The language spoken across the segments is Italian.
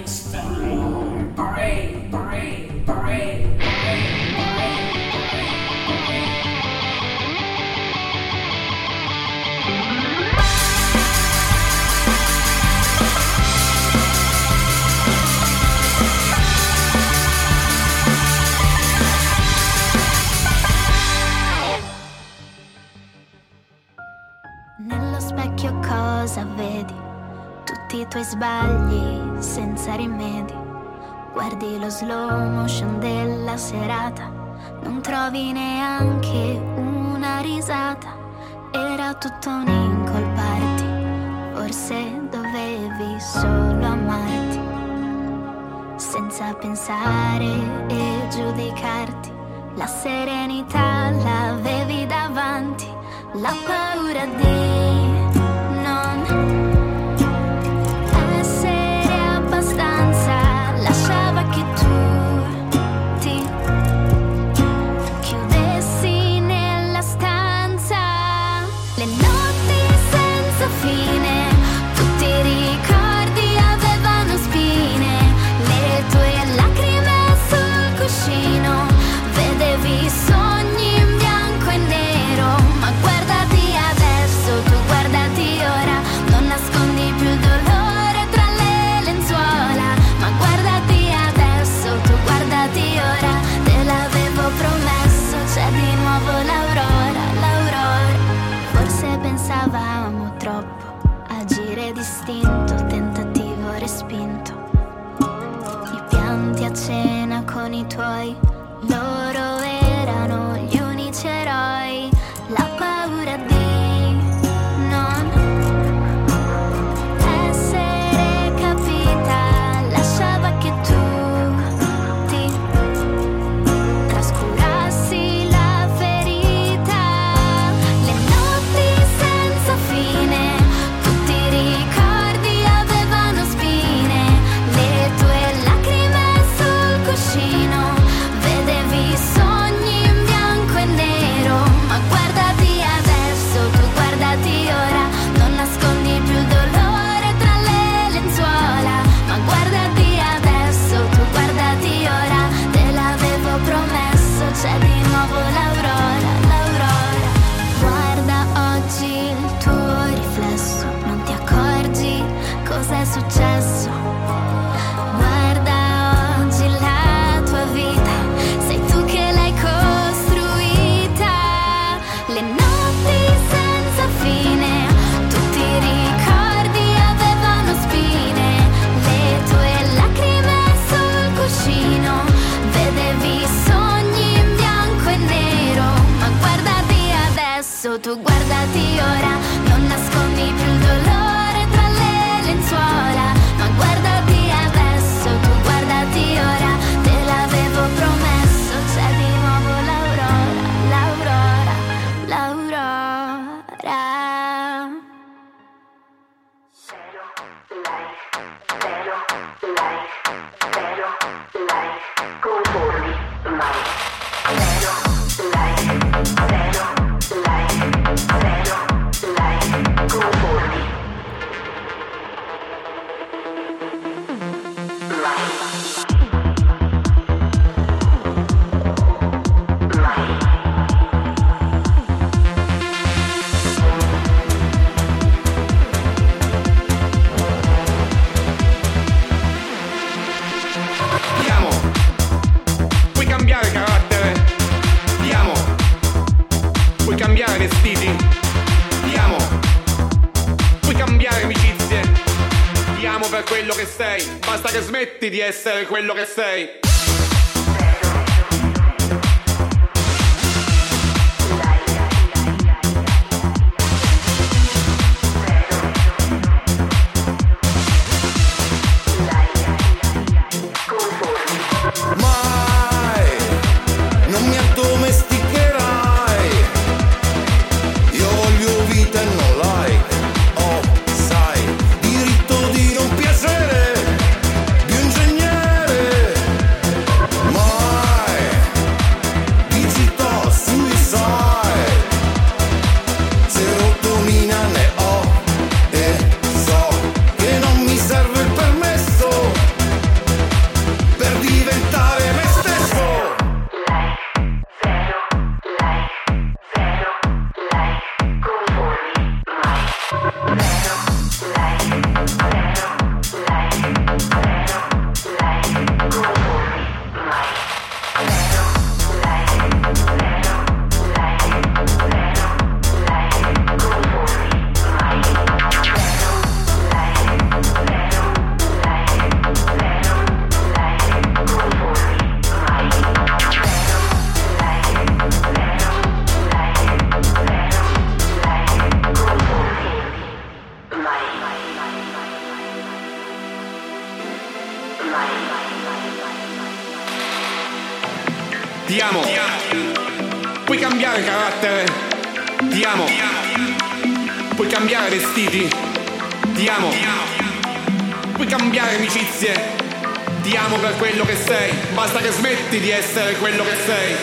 Nello specchio cosa vedi? Tutti i tuoi sbagli senza rimedi. Guardi lo slow motion della serata, non trovi neanche una risata. Era tutto un incolparti, forse dovevi solo amarti, senza pensare e giudicarti. La serenità l'avevi davanti, la paura di non essere abbastanza lasciava che tu ti chiudessi nella stanza. Le notti senza fine, tutti i ricordi avevano spine, le tue lacrime sul cuscino, vedevi sogni in bianco e nero. Ma guardati adesso, tu guardati ora, non nascondi più il dolore tra le lenzuola. Ma guardati adesso, tu guardati ora, te l'avevo promesso, c'è di nuovo l'aurora, l'aurora. Forse pensavamo troppo, agire distinto, tentativo respinto. I pianti a cena con i tuoi, loro erano gli unici eroi. La paura di non essere capita lasciava che tu ti trascurassi la ferita. Le notti senza fine, tutti i ricordi avevano spine, le tue lacrime sul cuscino, vedevi sogni in bianco e nero. Ma guardati adesso, tu guardati ora, non nascondi più il dolore tra le lenzuola. Ma guardati adesso, tu guardati ora, te l'avevo promesso, c'è di nuovo l'aurora, l'aurora. Guarda oggi il tuo riflesso, non ti accorgi cosa è successo. Guarda oggi la tua vita, sei tu che l'hai costruita. Le notti senza fine, tutti i ricordi avevano spine, le tue lacrime sul cuscino, vedevi sogni in bianco e nero. Ma guardati adesso, tu guardati ora, non nascondi più il dolore tra le lenzuola. Ma guardati adesso, tu guardati ora, te l'avevo promesso, c'è di nuovo l'aurora, l'aurora, l'aurora. Andiamo, puoi cambiare carattere, andiamo, puoi cambiare vestiti, andiamo, puoi cambiare amicizie, andiamo per quello che sei, basta che smetti di essere quello che sei. Mai non mi addomesticherai, io voglio vita e non like. Oh, sai, diritto di non piacere di un ingegnere Ti amo. Puoi cambiare carattere. Ti amo. Puoi cambiare vestiti. Ti amo. Puoi cambiare amicizie. Ti amo per quello che sei. Basta che smetti di essere quello che sei.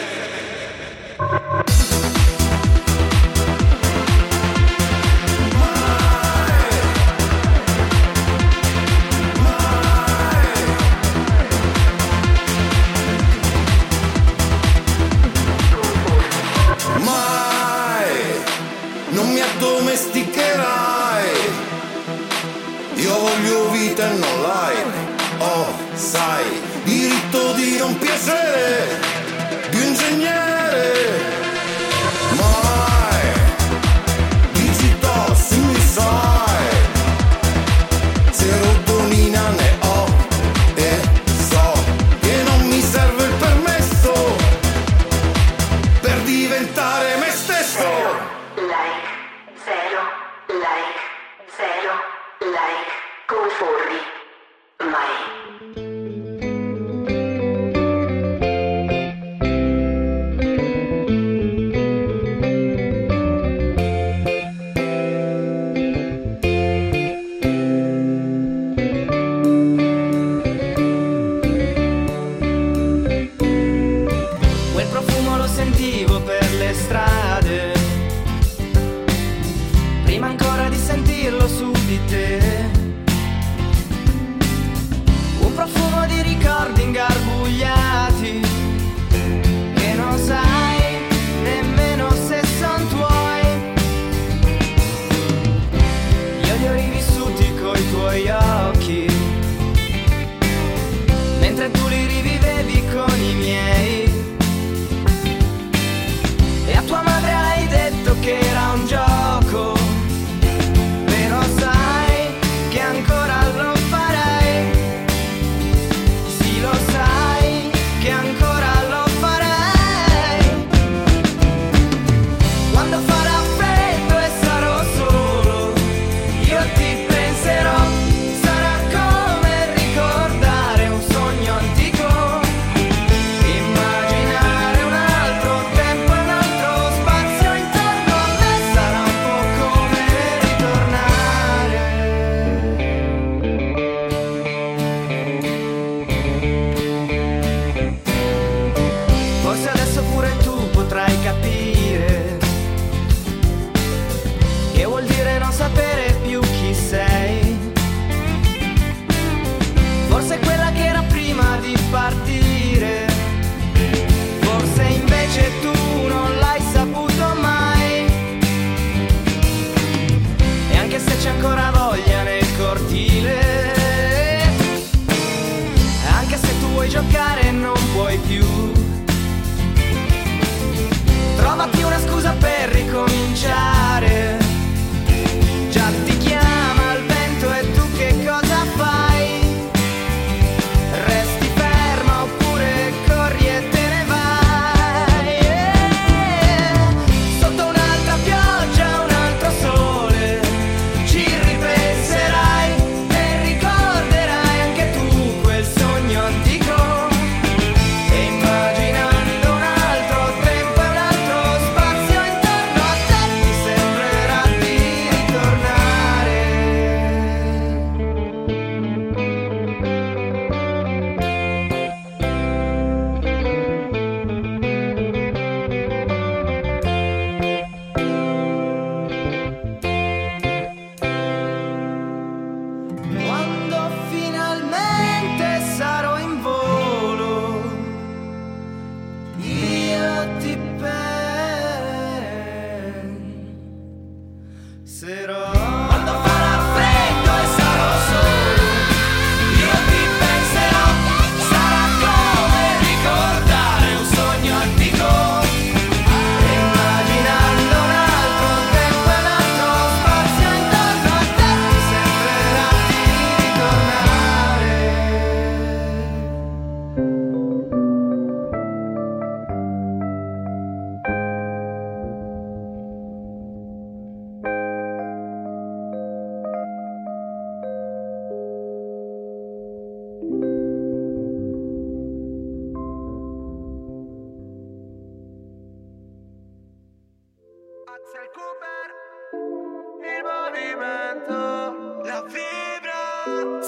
Non mi addomesticherai, io voglio vita e non like. Oh, sai, diritto di non piacere di un ingegnere. Mai digital suicide, serotonina ne ho e so che non mi serve il permesso per diventare me stesso. Zero like conformi mai. Quel profumo lo sentivo per le strade, prima ancora di sentirlo su di te. Un profumo di ricordi ingarbugliati che non sai nemmeno se son tuoi. Io li ho rivissuti coi tuoi occhi, mentre tu li rivivevi con i miei. E a tua madre hai detto che era un gioco, però sai che ancora lo farai. Sì, lo sai che ancora lo farai. Quando farà freddo e sarò solo, io ti penserò. Sarà come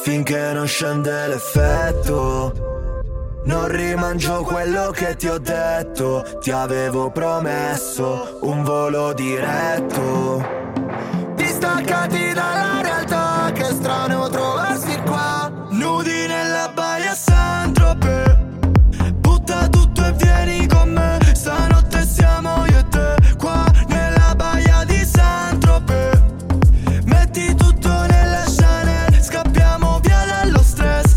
finché non scende l'effetto. Non rimangio quello che ti ho detto, ti avevo promesso un volo diretto. Distaccati dalla realtà, che strano trovarsi qua, nudi nella baia Saint-Tropez. Butta tutto e vieni con me, stanotte siamo io e te, qua nella baia di Saint-Tropez. Metti tutto nella Chanel, scappiamo via dallo stress.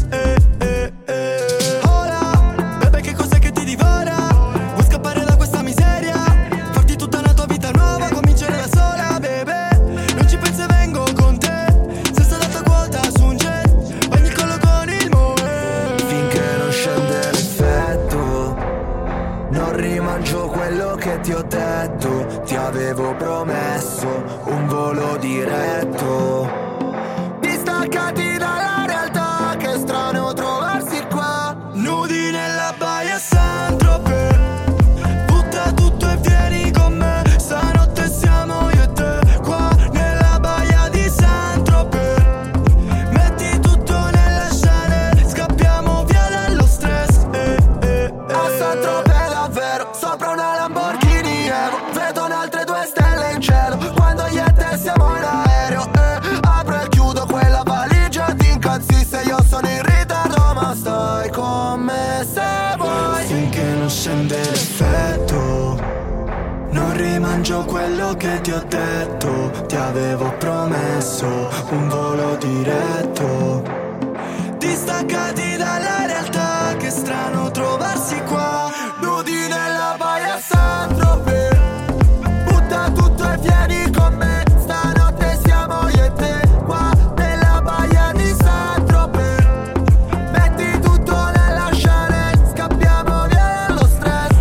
Hola, bebe, che cos'è che ti divora? Vuoi scappare da questa miseria? Farti tutta una tua vita nuova, cominciare da sola, bebe. Non ci penso e vengo con te, senza data quota su un jet, bagni il collo con il Moet. Finché non scende l'effetto, non rimangio quello che ti ho detto, ti avevo promesso un volo diretto. Distaccati dalla realtà, che strano trovarsi qua, nudi nella baia Saint-Tropez. Butta tutto e vieni con me, stanotte siamo io e te, qua nella baia di Saint-Tropez. Metti tutto nella Chanel, scappiamo via dallo stress. A Saint-Tropez davvero, sopra una Lamborghini Evo, vedo altre 2 stelle in cielo, quando io e te siamo in aereo. Apro e chiudo quella valigia, ti incazzi se io sono in ritardo, ma stai con me se vuoi. Finché non scende l'effetto, non rimangio quello che ti ho detto, ti avevo promesso un volo diretto. Distaccati dalla realtà, che strano trovarsi qua, nudi nella baia Saint-Tropez. Butta tutto e vieni con me, stanotte siamo io e te, qua nella baia di Saint-Tropez. Metti tutto nella Chanel, scappiamo via dallo stress.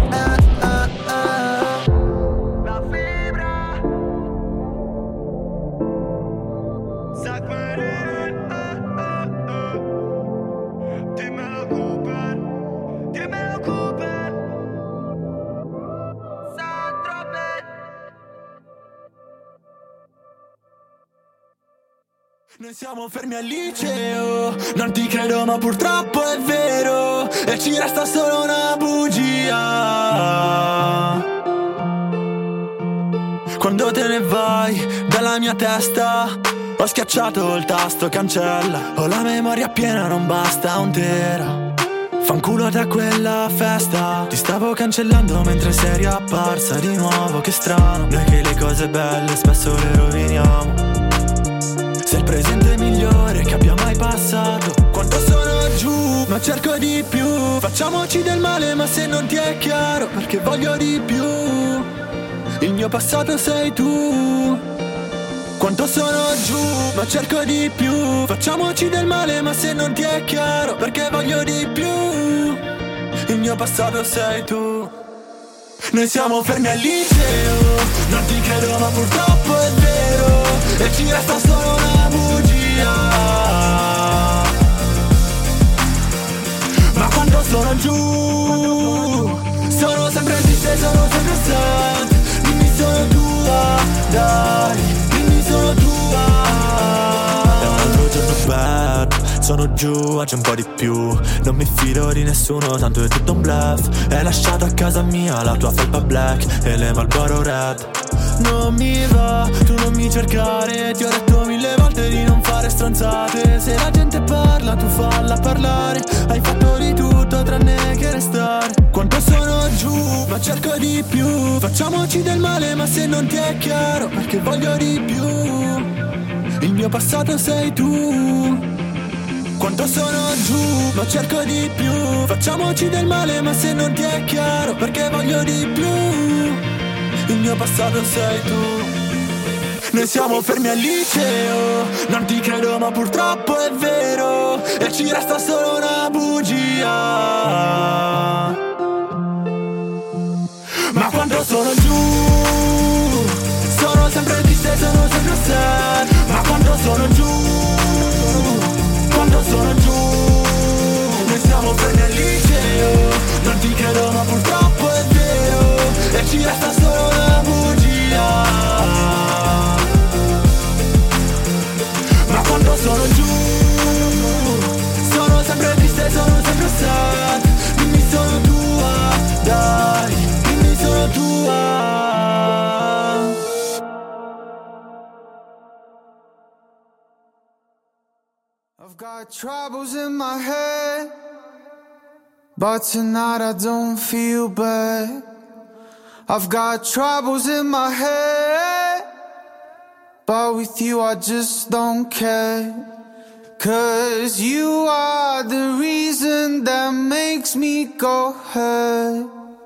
La fibra Sakmarin, dimmelo Cooper, dimmelo Cooper. Saint-Tropez. Noi siamo fermi al liceo, non ti credo ma purtroppo è vero, e ci resta solo una bugia. Quando te ne vai dalla mia testa, ho schiacciato il tasto cancella, ho la memoria piena, non basta un tera. Fanculo da quella festa, ti stavo cancellando mentre sei riapparsa di nuovo, che strano, noi che le cose belle spesso le roviniamo. Sei il presente migliore che abbia mai passato. Quanto sono giù, ma cerco di più. Facciamoci del male, ma se non ti è chiaro, perché voglio di più. Il mio passato sei tu. Quanto sono giù, ma cerco di più. Facciamoci del male, ma se non ti è chiaro, perché voglio di più. Il mio passato sei tu. Noi siamo fermi al liceo, non ti credo ma purtroppo è vero, e ci resta solo una bugia. Ma quando sono giù, sono sempre triste, sono sempre sad. Dimmi sono tua, dai, dimmi sono tua. È un altro giorno bad, sono giù, oggi un po' di più. Non mi fido di nessuno, tanto è tutto un bluff. Hai lasciato a casa mia la tua felpa black e le Marlboro Red. Non mi va, tu non mi cercare. Ti ho detto 1000 volte di non fare stronzate. Se la gente parla, tu falla parlare. Hai fatto di tutto tranne che restare. Quanto sono giù, ma cerco di più. Facciamoci del male, ma se non ti è chiaro, perché voglio di più. Il mio passato sei tu. Quanto sono giù, ma cerco di più. Facciamoci del male, ma se non ti è chiaro, perché voglio di più. Il mio passato sei tu. Noi siamo fermi al liceo, non ti credo ma purtroppo è vero, e ci resta solo una bugia. Ma quando sono giù, sono sempre triste, sono sempre sad. Ma quando sono giù, quando sono giù, noi siamo fermi al liceo, non ti credo ma purtroppo è vero, e ci resta solo una bugia. Ma quando sono giù, I've got troubles in my head, but tonight I don't feel bad. I've got troubles in my head, but with you I just don't care. 'Cause you are the reason that makes me go ahead.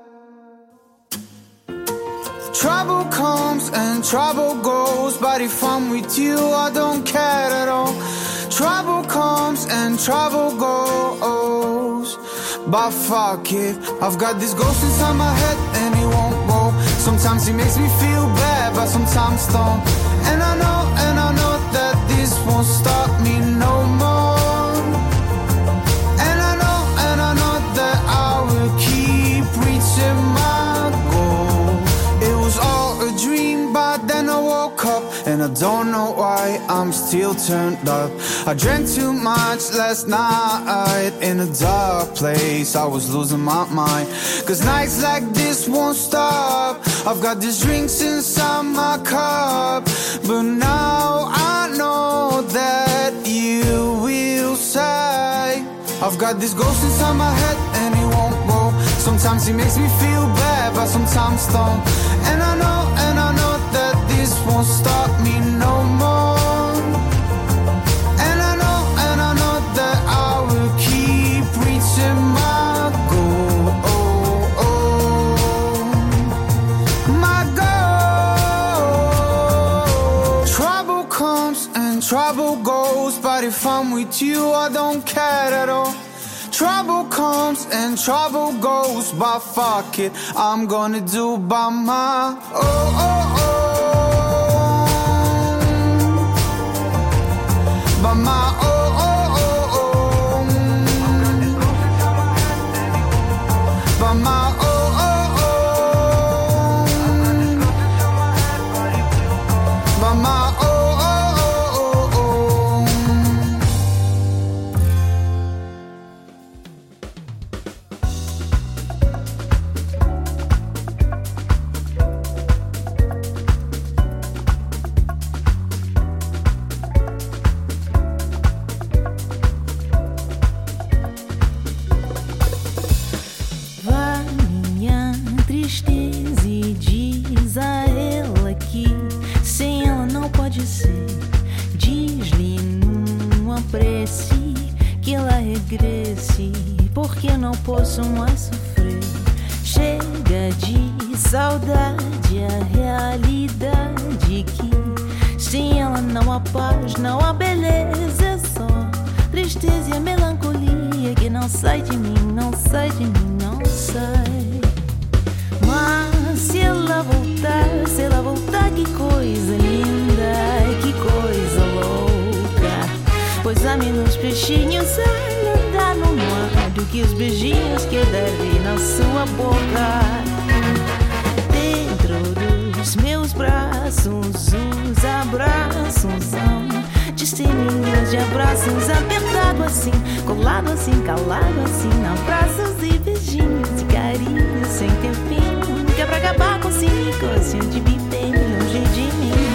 Trouble comes and trouble goes, but if I'm with you I don't care at all. Trouble comes and trouble goes, but fuck it, I've got this ghost inside my head and it won't go. Sometimes it makes me feel bad, but sometimes don't. And I know that this won't stop me no more. And I know that I will keep reaching my goal. It was all a dream, but then I woke up, and I don't know why I'm still turned up. I drank too much last night in a dark place, I was losing my mind. 'Cause nights like this won't stop. I've got these drinks inside my cup, but now I know that you will say I've got this ghost inside my head and it won't go. Sometimes it makes me feel bad, but sometimes don't. And I know that this won't stop me no more. And I know that I will keep reaching my goal. My goal. Trouble comes and trouble goes, but if I'm with you I don't care at all. Trouble comes and trouble goes, but fuck it, I'm gonna do by my by my by my by my porque não posso mais sofrer. Chega de saudade, a realidade que sem ela não há paz, não há beleza, é só tristeza e a melancolia que não sai de mim, não sai de mim, não sai. Mas se ela voltar, que coisa linda, que coisa louca. Pois há menos peixinhos a andar no mar do que os beijinhos que eu darei na sua boca. Dentro dos meus braços, os abraços são testemunhas de abraços, apertado assim, colado assim, calado assim, abraços e beijinhos de carinho sem ter fim, que é pra acabar com esse negócio de viver longe de mim.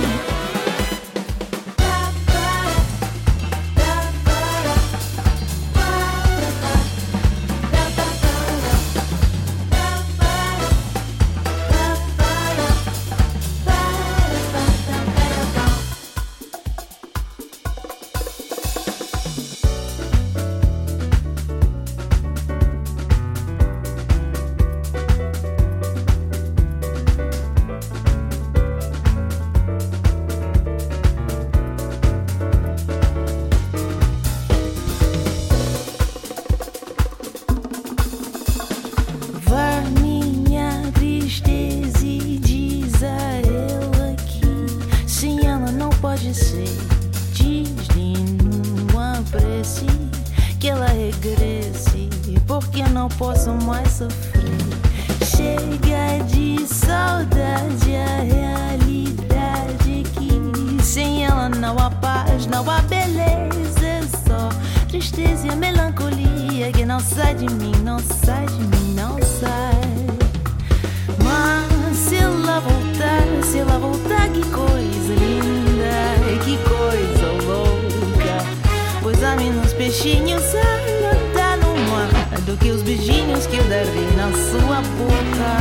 dá-me uns peixinhos a no mar do que os beijinhos que eu darei na sua boca.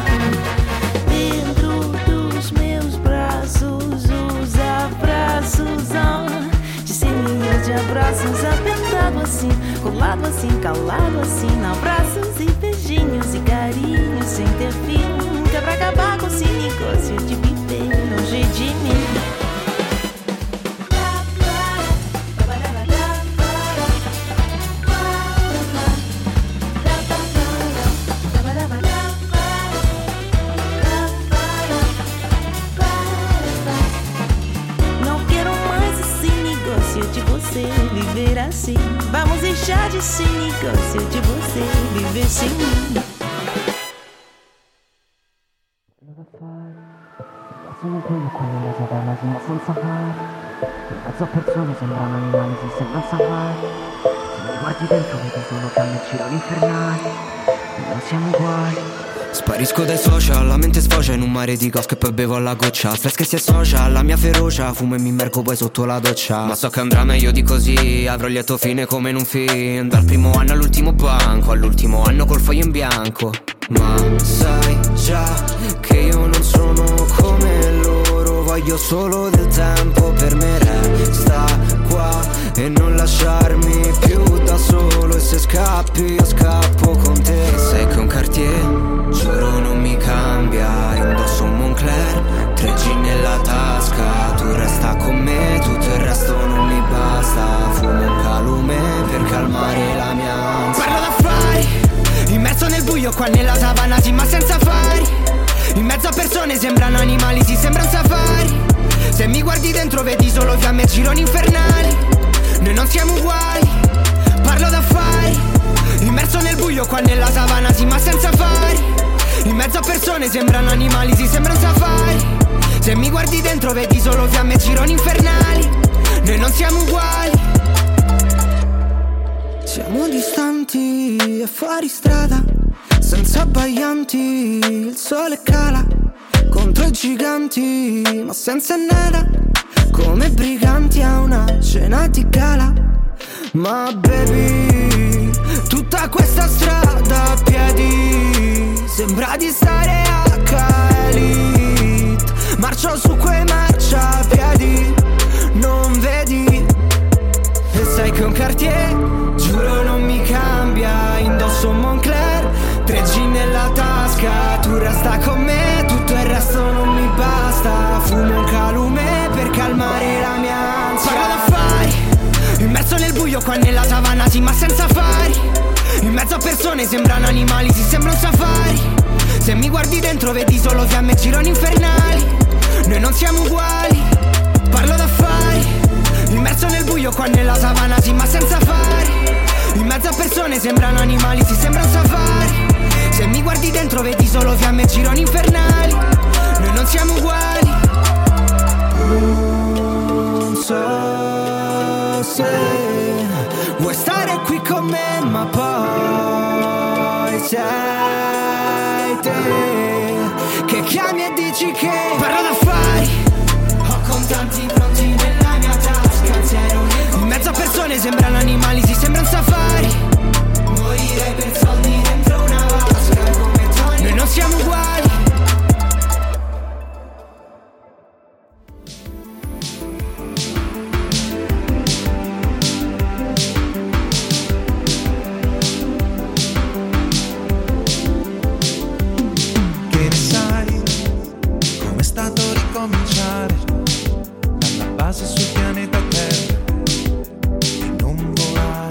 Dentro dos meus braços, os abraços de selinhas de abraços, apertado assim, colado assim, calado assim, abraços e beijinhos e carinhos sem ter fim, que é pra acabar com esse negócio de viver longe de mim. Viver assim, vamos deixar de ser negócio de você viver sem mim. Sono quello con le savane, ma senza fare. In mezzo a persone sembrano animali, si sembrano safari. Se mi guardi dentro vedi solo fiamme e gironi infernali. Non siamo uguali. Sparisco dai social, la mente sfocia in un mare di caos che poi bevo alla goccia. Stress che si associa alla mia ferocia, fumo e mi immergo poi sotto la doccia. Ma so che andrà meglio di così, avrò il lieto fine come in un film. Dal primo anno all'ultimo banco, all'ultimo anno col foglio in bianco. Ma sai già che io non sono come loro, voglio solo del tempo per me, resta qua e non lasciarmi più da solo. E se scappi io scappo con te. Sai che un Cartier, giuro non mi cambia, indosso un Moncler, 3G nella tasca, tu resta con me, tutto il resto non mi basta. Fumo un calume per calmare la mia ansia. Parlo d'affari, immerso nel buio qua nella savana, sì ma senza fari. In mezzo a persone sembrano animali, sì sembra un safari. Se mi guardi dentro vedi solo fiamme e gironi infernali. Noi non siamo uguali, parlo d'affari. Immerso nel buio qua nella savana, sì ma senza fari. In mezzo a persone sembrano animali, sì sembra un safari. Se mi guardi dentro vedi solo fiamme e gironi infernali. Noi non siamo uguali. Siamo distanti e fuori strada, senza abbaglianti, il sole cala contro i giganti, ma senza nada, come briganti a una cena di gala. Ma baby, tutta questa strada a piedi sembra di stare a Elite. Marcio su quei marciapiedi, non vedi? E sai che un Cartier, giuro non mi cambia, indosso un Moncler, 3G nella tasca, tu resta con me, tutto il resto non mi basta. Fumo un calume per calmare la mia ansia. Parlo d'affari, immerso nel buio qua nella savana, sì ma senza fari. In mezzo a persone sembrano animali, sì sembra un safari. Se mi guardi dentro vedi solo fiamme e gironi infernali. Noi non siamo uguali, parlo d'affari. Immerso nel buio qua nella savana, sì ma senza fari. In mezzo a persone sembrano animali, sì sembra un safari. Se mi guardi dentro vedi solo fiamme e gironi infernali. Noi non siamo uguali. Non so se vuoi stare qui con me, ma poi sei te che chiami e dici che parlo d'affari. Ho contanti pronti nella mia tasca, in mezzo a persone sembrano animali, si sembra un safari. Morire per soldi dentro una vasca come Tony. Noi non siamo uguali. Che ne sai com'è stato ricominciare dalla base sul pianeta Terra e non volare.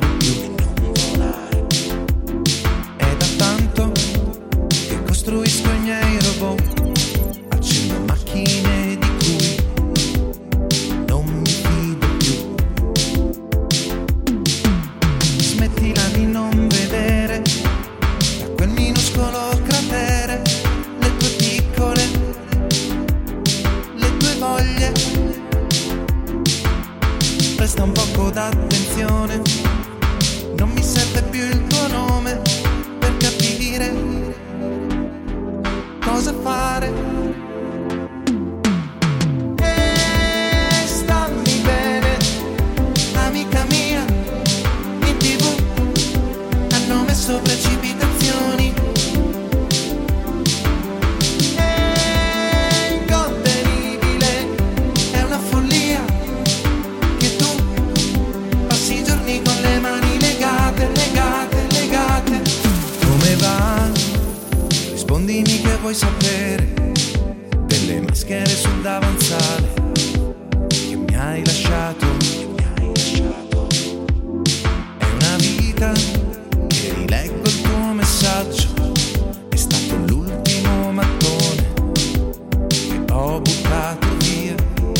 domenica che rileggo il tuo messaggio. È stato l'ultimo mattone che ho buttato via.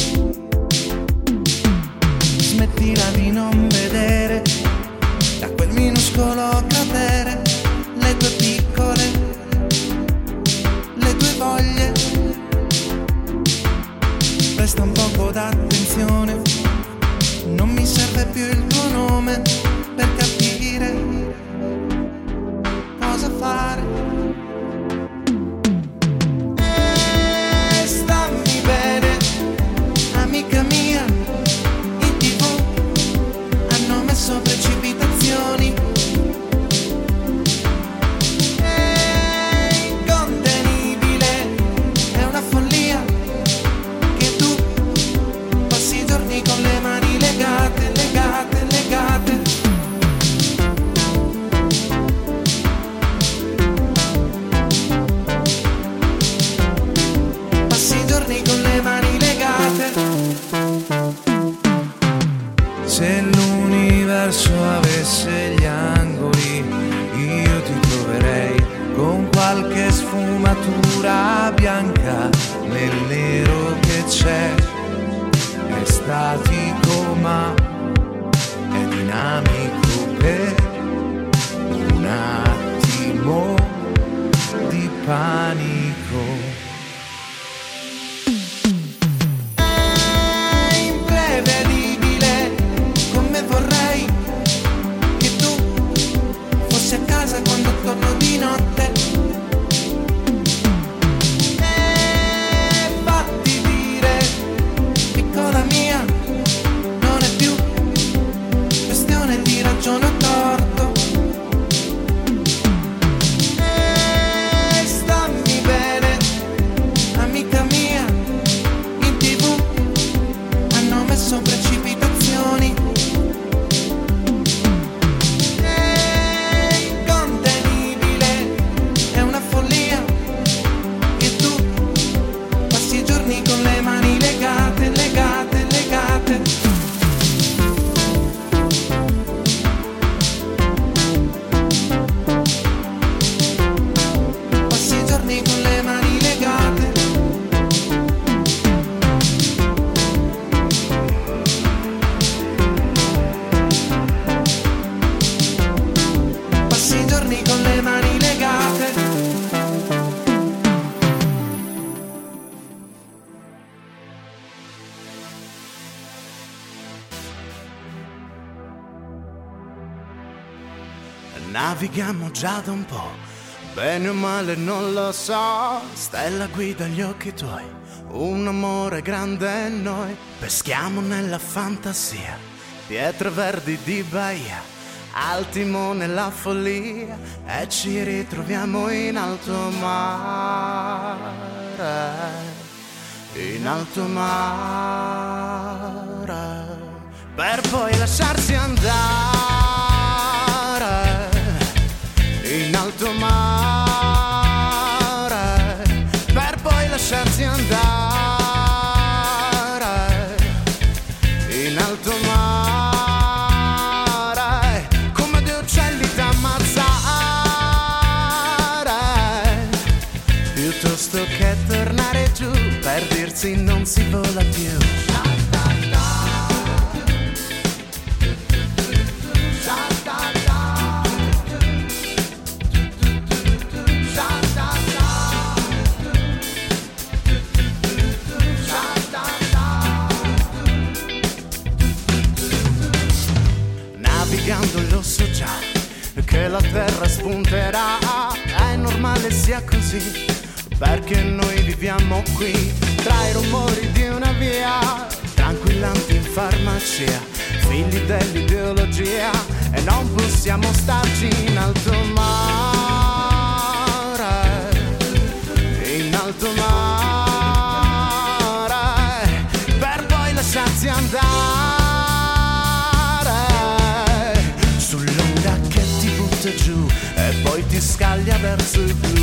Smettila di non vedere da quel minuscolo cratere le tue piccole, le tue voglie. Presta un poco d'attenzione, non mi serve più il tuo nome per capire cosa fare. Stammi bene, amica mia. In TV hanno messo precipitazioni. È incontenibile, è una follia che tu passi i giorni con le mani legate, legate, legate. Passi i giorni con le mani legate. Se l'universo avesse gli angoli, io ti troverei con qualche sfumatura bianca nel nero che c'è. È statico ma è dinamico per un attimo di panico. È imprevedibile come vorrei che tu fossi a casa quando torno di notte. Fatti dire, piccola mia, non è più questione di ragione o torto. Stammi bene, amica mia. In TV hanno messo precipitazioni. È incontenibile, è una follia che tu passi i giorni con le mani legate, legate, legate. Passi i giorni con le mani legate. Passi i giorni con le mani legate. Navighiamo già da un po', bene o male non lo so. Stella guida gli occhi tuoi, un amore grande e noi peschiamo nella fantasia, pietre verdi di Bahia, al timone la follia e ci ritroviamo in alto mare, in alto mare, per poi lasciarsi andare in alto mare, per poi lasciarsi andare in alto mare, come due uccelli da ammazzare, piuttosto che tornare giù per dirsi non si vola più. Navigando lo so già che la terra spunterà, è normale sia così, perché noi viviamo qui tra i rumori di una via, tranquillanti in farmacia, figli dell'ideologia, e non possiamo starci in alto mare, in alto mare, per poi lasciarsi andare sull'onda che ti butta giù e poi ti scaglia verso il blu.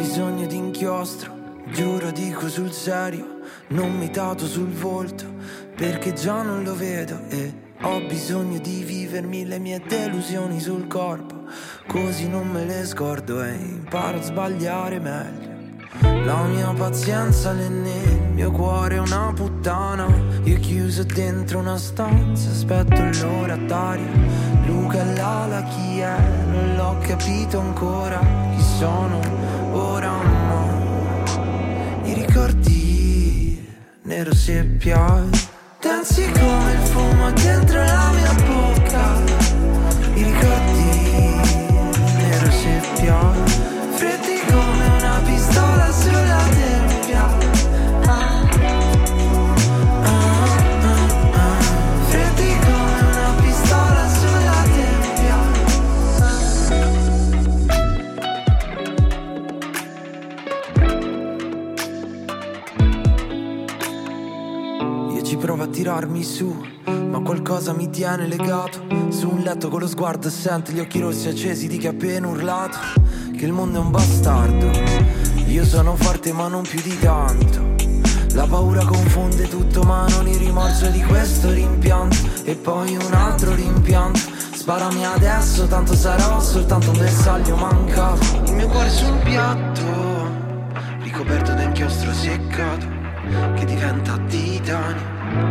bisogno di inchiostro, giuro dico sul serio, non mi tatuo sul volto, perché già non lo vedo e ho bisogno di vivermi le mie delusioni sul corpo, così non me le scordo e imparo a sbagliare meglio. La mia pazienza è nel mio cuore è una puttana, io chiuso dentro una stanza, aspetto l'ora d'aria. Luca e Lala chi è? Non l'ho capito ancora, chi sono ora no. I ricordi nero seppia, danzi come il fumo dentro la mia bocca. I ricordi nero seppia, freddi come una pistola sulla tempia. Freddi come una pistola sulla tempia. Io ci provo a tirarmi su, ma qualcosa mi tiene legato. Su un letto con lo sguardo assente, gli occhi rossi accesi di chi ha appena urlato che il mondo è un bastardo. Io sono forte ma non più di tanto. La paura confonde tutto ma non il rimorso di questo rimpianto. E poi un altro rimpianto. Sparami adesso, tanto sarò soltanto un bersaglio mancato. Il mio cuore sul piatto, ricoperto da inchiostro seccato, che diventa titanio.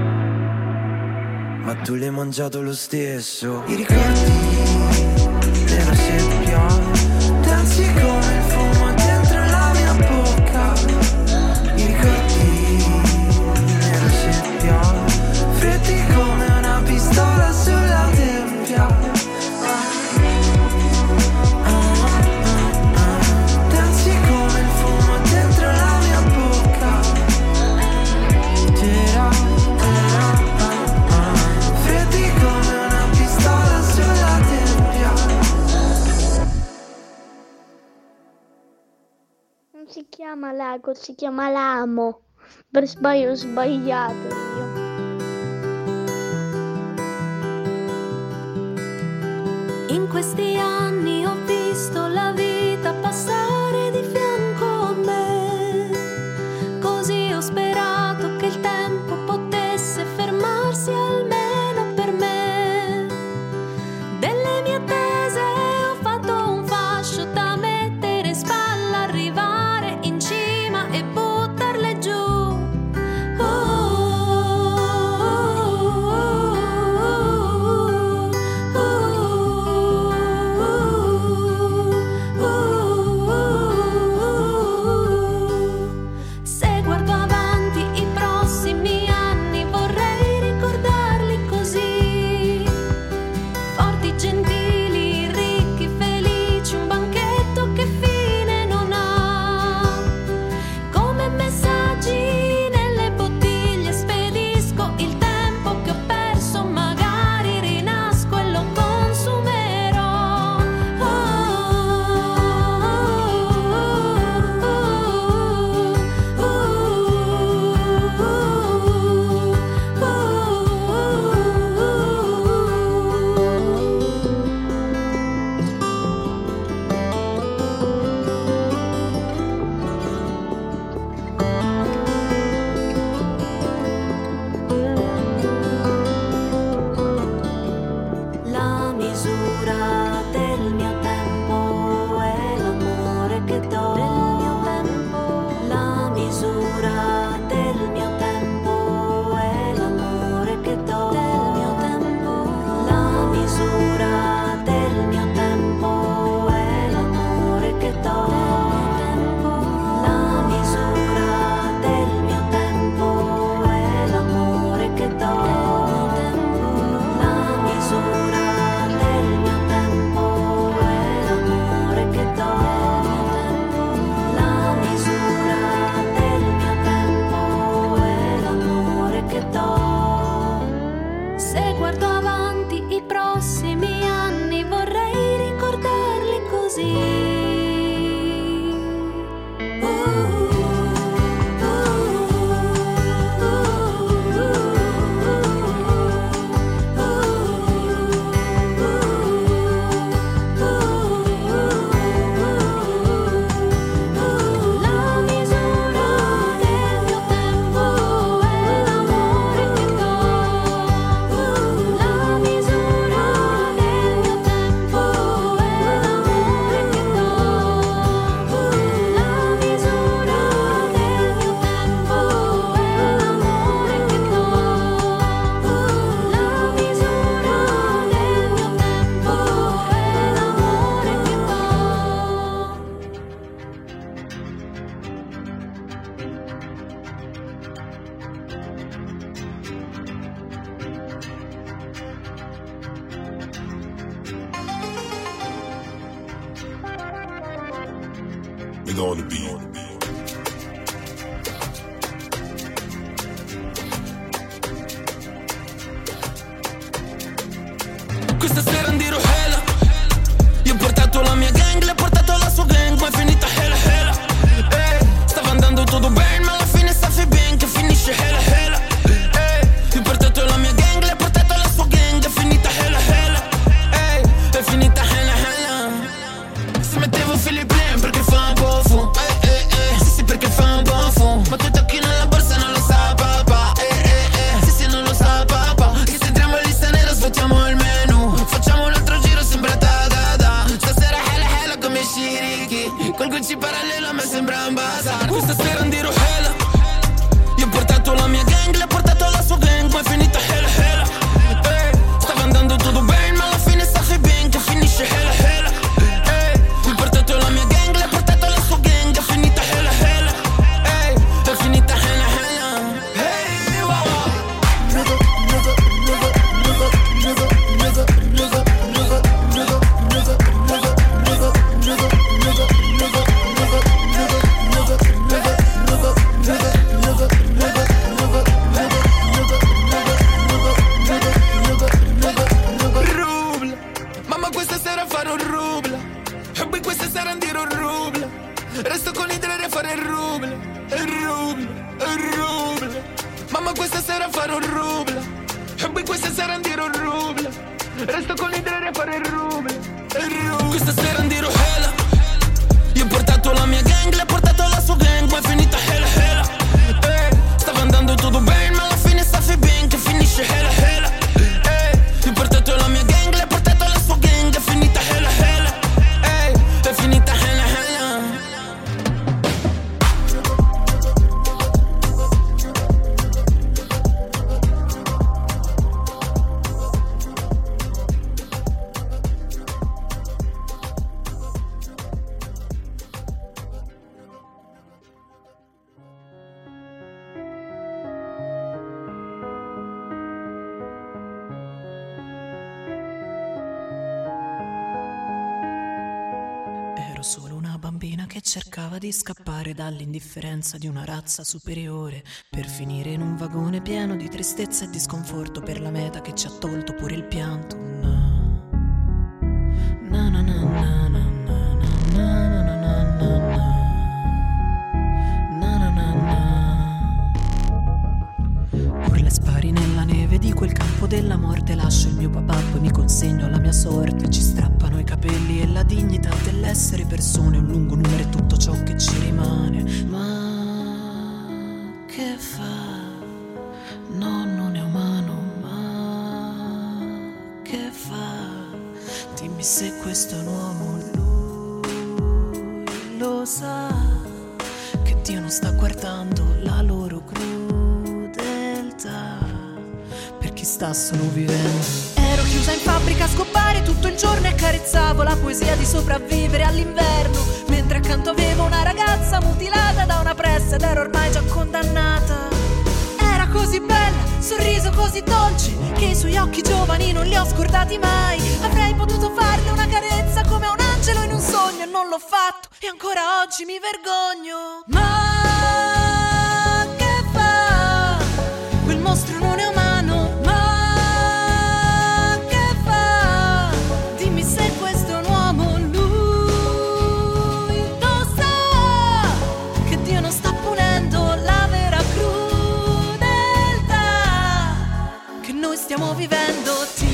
Ma tu l'hai mangiato lo stesso. I ricordi nero seppia, danzi come il fumo dentro la mia bocca. I ricordi nero seppia, freddi come una pistola sulla tempia. Danzi come il fumo dentro la mia bocca. Freddi come una pistola sulla tempia. Non si chiama lago, si chiama Lamo. Per sbaglio ho sbagliato io. In questi anni ho visto la vita passare di fianco a me, così ho sperato che il tempo potesse fermarsi almeno per me. Delle mie attese ho fatto un fascio da mettere in spalla, arrivare in cima e buttarle giù. Dilla on the beat. Questa sera andiro hela. Io ho portato la mia gang, l'ho portato la sua gang, ma è finita hela hela. Stava andando tutto bene, ma alla fine sta ben che finisce hela hela. Io ho portato la mia gang, l'ho portato la sua gang, è finita hela hela. È finita hela hela. Si mettevo Philippine perché fa un po' fu. Sì perché fa un po' fu. Ma tu tocchi nella borsa non lo sa papà. Sì non lo sa papà. Che se entriamo in lista nera svuotiamo il menù. Facciamo un altro giro sembra ta da da. Stasera hela hela come Shiriki. Col Gucci parallelo a me sembra un bazar. Questa sera andiro hela. Io ho portato la mia gang, l'ho portato la sua gang, ma è finita hela hela. Stava andando tutto bene, ma alla fine sta ben che finisce hela hela. Io ho portato la mia gang, l'ho portato la sua gang, è finita hela hela. È finita hela hela. Hey, wow. Rubla, mamma questa sera farò un rubla. E poi questa sera andrò un rubla. Resto con i dreri a fare il rubla. Il rubla, il rubla. Mamma questa sera farò un rubla. E poi questa sera andrò un rubla. Resto con i dreri a fare il rubla. Il rubla. Questa sera andrò hela. Io ho portato la mia gang, l'ho portato la sua gang, ma è finita hela hela. Stava andando tutto bene, ma alla fine sta ben che finisce hela hela. Io ho portato la mia gang, l'ho portato la sua gang, è finita hela hela. È finita hela hela. Ero solo una bambina che cercava di scappare dall'indifferenza di una razza superiore, per finire in un vagone pieno di tristezza e di sconforto per la meta che ci ha tolto pure il pianto. Na, na, na, na, na, na, na, na, na, na, na, na. Na, na, na, na. Urla e spari nella neve di quel campo della morte. Lascio il mio papà, poi mi consegno alla mia sorte. Ci strappano i capelli e la dignità dell'essere persone. Un lungo numero è tutto ciò che ci rimane. Ma che fa? No, non è umano. Ma che fa? Dimmi se questo è un uomo. Lui lo sa che Dio non sta guardando la loro crudeltà, per chi sta solo vivendo. Ero chiusa in fabbrica a scopare tutto il giorno e accarezzavo la poesia di sopravvivere all'inverno, mentre accanto avevo una ragazza mutilata da una pressa ed ero ormai già condannata. Era così bella, sorriso così dolce, che i suoi occhi giovani non li ho scordati mai. Avrei potuto farle una carezza come a un angelo in un sogno e non l'ho fatto, e ancora oggi mi vergogno. Ma che fa? Quel mostro non è umano. Ma che fa? Dimmi se questo è un uomo. Lui lo sa che Dio non sta punendo la vera crudeltà che noi stiamo vivendo.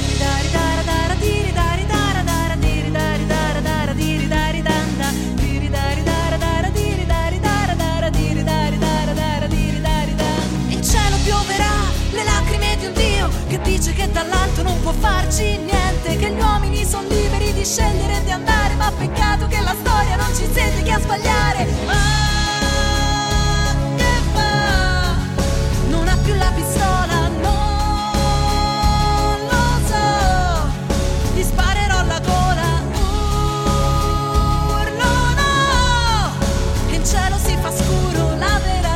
Il cielo pioverà le lacrime di un Dio che dice che dall'alto non può farci niente, che gli uomini sono liberi di scegliere e di andare, ma peccato che la storia non ci insegni che a sbagliare. Ma che fa? Non ha più la pistola, non lo so, gli sparerò alla gola. Urlo no, e in cielo si fa scuro, la vera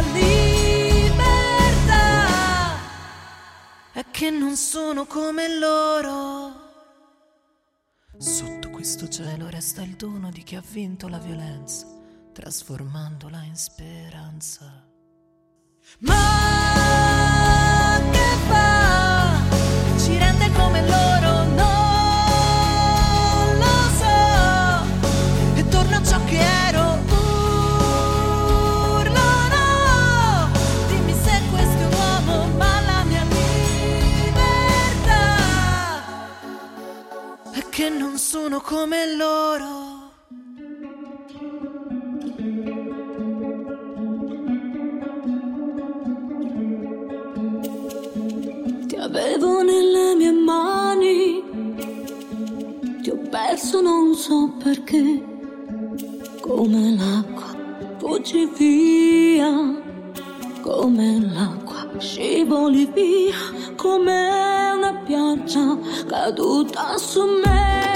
libertà è che non sono come loro. Sotto questo cielo resta il dono di chi ha vinto la violenza, trasformandola in speranza. Ma che fa? Ci rende come loro, non lo so. E torno a ciò che ero. Urlo no. Dimmi se questo è un uomo, ma la mia libertà è che non sono come loro. Avevo nelle mie mani, ti ho perso non so perché, come l'acqua fuggi via, come l'acqua scivoli via, come una pioggia caduta su me.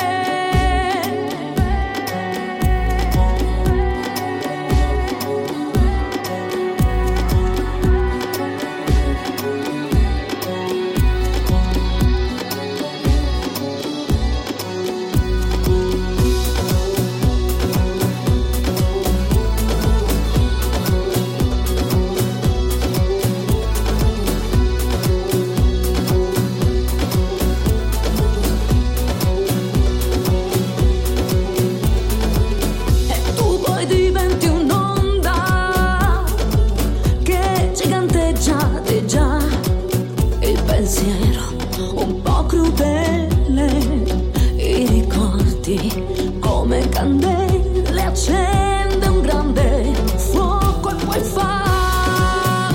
Un po' crudele, i ricordi come candele, accende un grande fuoco e poi fa.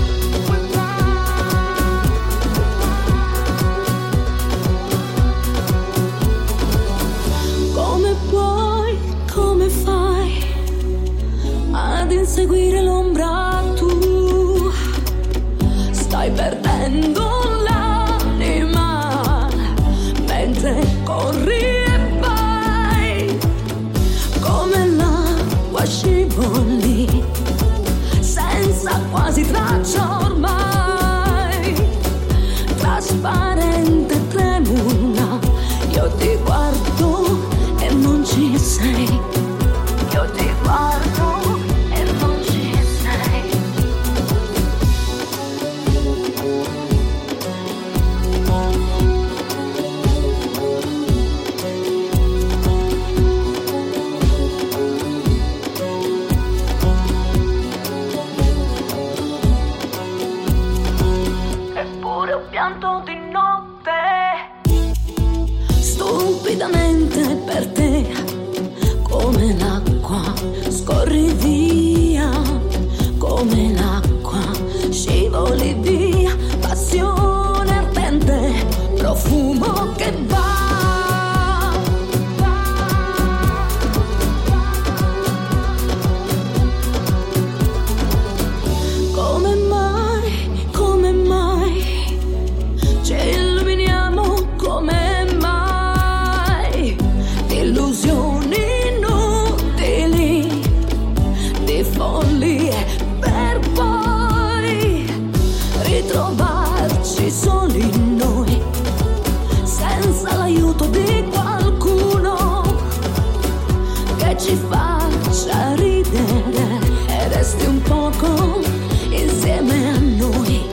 Come puoi, come fai ad inseguire l'ombra tu? Stai perdendo corri e vai, come l'acqua scivoli, senza quasi traccia ormai, trasparente tremula, io ti guardo e non ci sei, io ti guardo e non ci sei. Di notte, stupidamente per te, come l'acqua scorri via, come l'acqua scivoli via, passione ardente, profumo che va. Come mai ci illuminiamo, come mai, di illusioni inutili, di follie, per poi ritrovarci soli noi, senza l'aiuto di qualcuno che ci faccia ridere e resti un poco insieme a noi.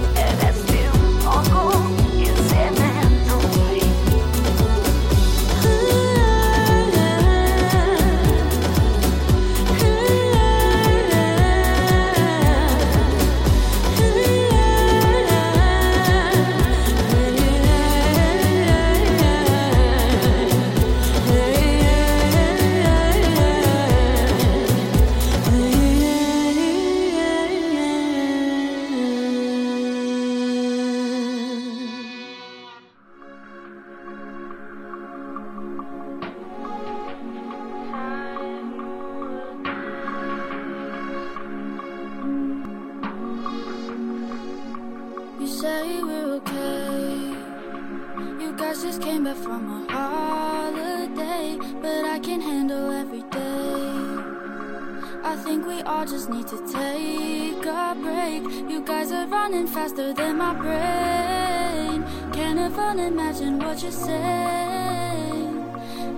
say we're okay. You guys just came back from a holiday, but I can't handle every day. I think we all just need to take a break. You guys are running faster than my brain. Can't even imagine what you're saying. Am I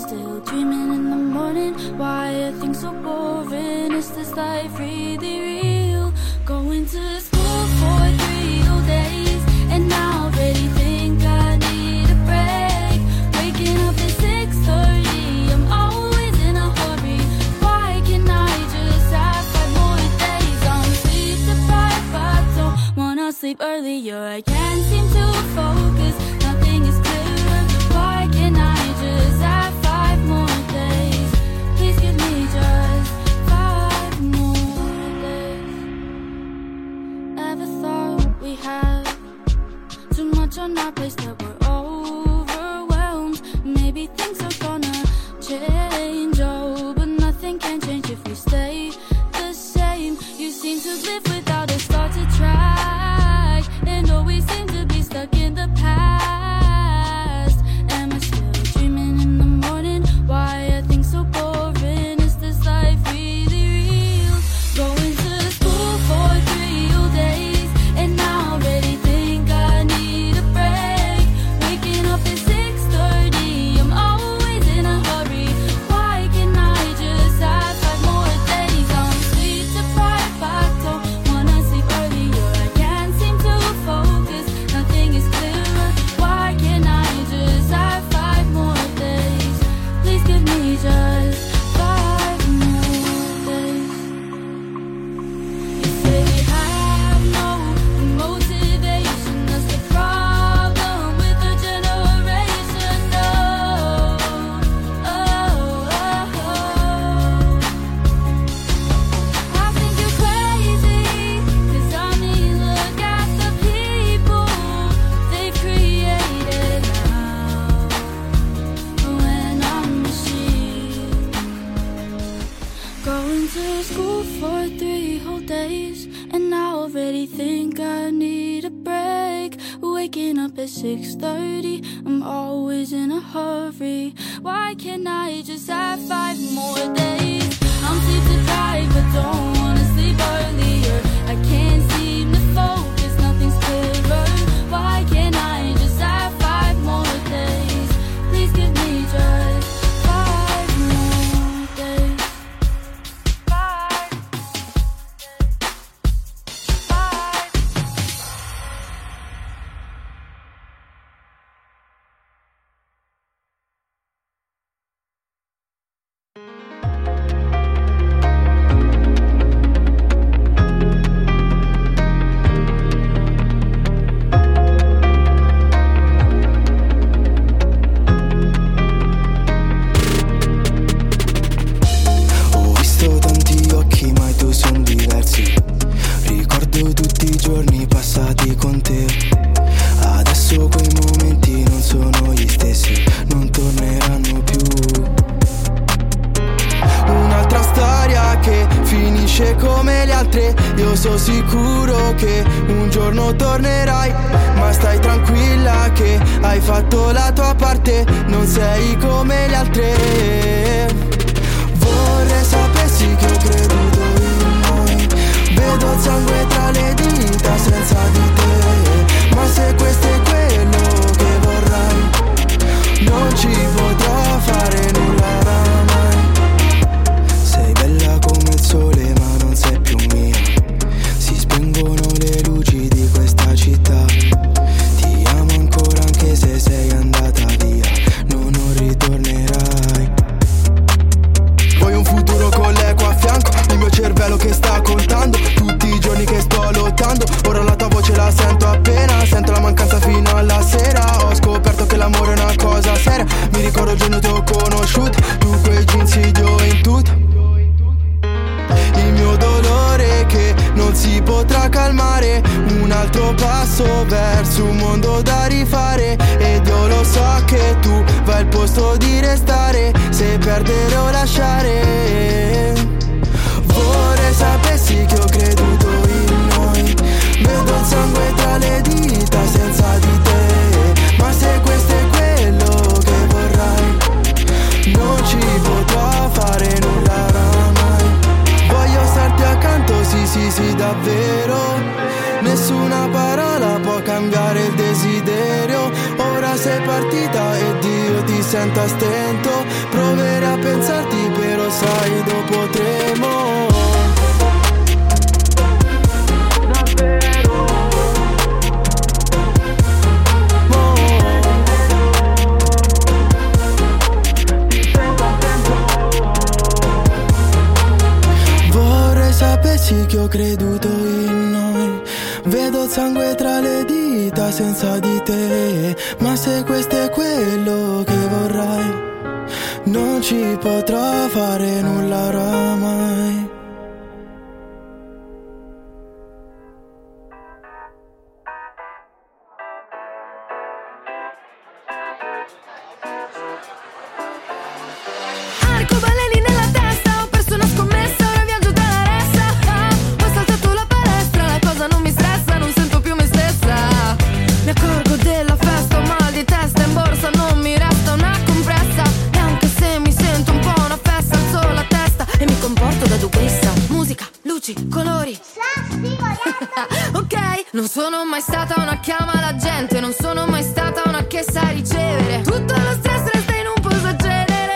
still dreaming in the morning? Why are things so boring? Is this life really real? Going to school for 3 whole days, and I already think I need a break. Waking up at 6:30, I'm always in a hurry. Why can't I just have 5 more days? I'm sleep deprived, I don't wanna sleep earlier. I can't seem to focus, nothing is clearer. Why can't I just have 5 more days? Please give me just 5 more days. Ever thought we had too much on our plates that we're overwhelmed? Maybe things are gonna change, oh, but nothing can change if we stay the same. You seem to live without a start to track, and always seem to be stuck in the past. Am I still dreaming in the morning? Why are things so boring? Is this life really real? Going to school for 3 whole days, and I already think I need a break. Waking up at 6:30, I'm always in a hurry. Why can't I just have 5 more days? I'm sleep deprived, I don't wanna sleep earlier. I can't seem to focus, nothing is clearer. Why can't I just have 5 more days? Please give me just 5 more days. You say we have no motivation, that's the problem with the generation. No, I think you're crazy, 'cause I mean, look at the people they've created now. When I'm a machine, going to school for 3 whole days, and I already think I need a break. Waking up at 6:30, I'm always in a hurry. Why can't I just have 5 more days? I'm sleep deprived, but don't wanna sleep earlier. I can't seem to focus, nothing's clearer. Why can't I just have 5 more days? Please give me just 5 more days. 5. Ho visto tanti occhi, ma i tuoi sono diversi. Ricordo tutti i giorni passati con te. Adesso quei momenti non sono gli stessi, non torneranno più. Un'altra storia che finisce come le altre. Io sono sicuro che un giorno tornerai, ma stai tranquilla che hai fatto la tua parte, non sei come le altre. Vorrei sapessi che ho creduto in noi. Vedo il sangue tra le dita senza di te. Ma se questo è quello che vorrai, non ci potrò fare nulla oramai. Sei bella come il sole ma non sei più mia. Si spengono le luci di questa città. Ti amo ancora anche se sei andata via, no, non ritornerai. Voglio un futuro con l'eco a fianco, il mio cervello che sta contando tutti i giorni che sto lottando. Ora la tua voce la sento appena, sento la mancanza fino alla sera. Ho scoperto che l'amore è una cosa seria. Mi ricordo il giorno ti ho conosciuto, tu quei jeans io in tutto. Il mio dolore che non si potrà calmare. Un altro passo verso un mondo da rifare. Ed io lo so che tu vai al posto di restare, se perdere o lasciare. Vorrei sapessi che ho creduto in noi. Vedo il sangue tra le dita senza di te. Ma se questo è quello che vorrai, non ci potrò fare nulla oramai. Voglio starti accanto, sì, davvero. Nessuna parola può cambiare il desiderio. Ora sei partita ed io ti sento a stento. mesi che ho creduto in noi. Vedo il sangue tra le dita senza di te. Ma se questo è quello che vorrai, non ci potrò fare nulla oramai. Arcobaleni nella testa, ho perso una scommessa, ora viaggio dalla ressa. Ho saltato la palestra, la cosa non mi stressa, non sento più me stessa. Mi accorgo della festa, ho mal di testa, in borsa non mi resta una compressa. E anche se mi sento un po' una festa, alzo la testa e mi comporto da duchessa. Musica, luci, colori. Ok, non sono mai stata una chiama alla gente, non sono mai stata una che sa ricevere. Tutto lo stress resta in un posagenere.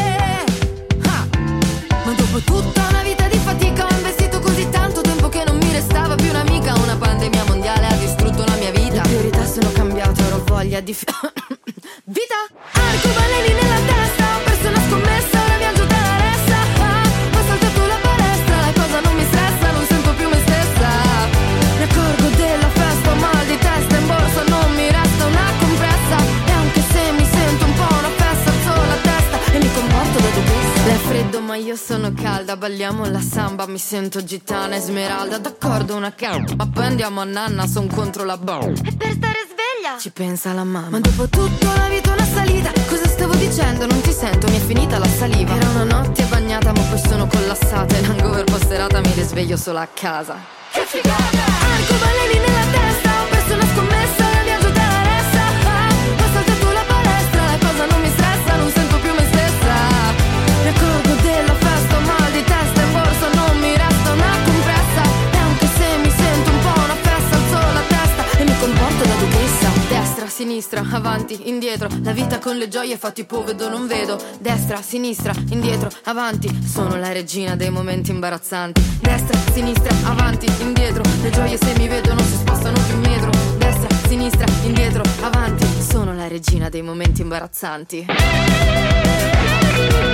Ma dopo tutta una vita di fatica ho investito così tanto tempo che non mi restava più un'amica. Una pandemia mondiale ha distrutto la mia vita. Le priorità sono cambiate, ora ho voglia di vita. Arcobaleni nella testa, ho perso una scommessa, ora viaggio dalla ressa. Ho saltato la palestra, la cosa non mi stressa, non sento più me stessa. Mi accorgo della festa, ho mal di testa, in borsa non mi resta una compressa. E anche se mi sento un po' una festa, alzo la testa e mi comporto da duchessa. È freddo ma io sono calda, balliamo la samba, mi sento gitana Esmeralda. D'accordo una causa, ma poi andiamo a nanna, son contro la bomba. E per stare sveglia ci pensa la mamma. Ma dopo tutta la vita una salita, cosa stavo dicendo? Non ti sento, mi è finita la saliva. Era una notte bagnata ma poi sono collassata. E l'hangover post-serata mi risveglio solo a casa. Che figata! Arcobaleni nella testa, ho perso una scommessa, ora viaggio dalla ressa. Ho saltato la palestra, la cosa non mi stressa, non sento più me stessa. Mi accorgo della festa, ho mal di testa, in borsa non mi resta una compressa. E anche se mi sento un po' una festa, alzo la testa e mi comporto da duchessa. Destra, sinistra, avanti, indietro, la vita con le gioie fa tipo vedo non vedo. Destra, sinistra, indietro, avanti, sono la regina dei momenti imbarazzanti. Destra, sinistra, avanti, indietro, le gioie se mi vedono si spostano più un metro. Destra, sinistra, indietro, avanti, sono la regina dei momenti imbarazzanti.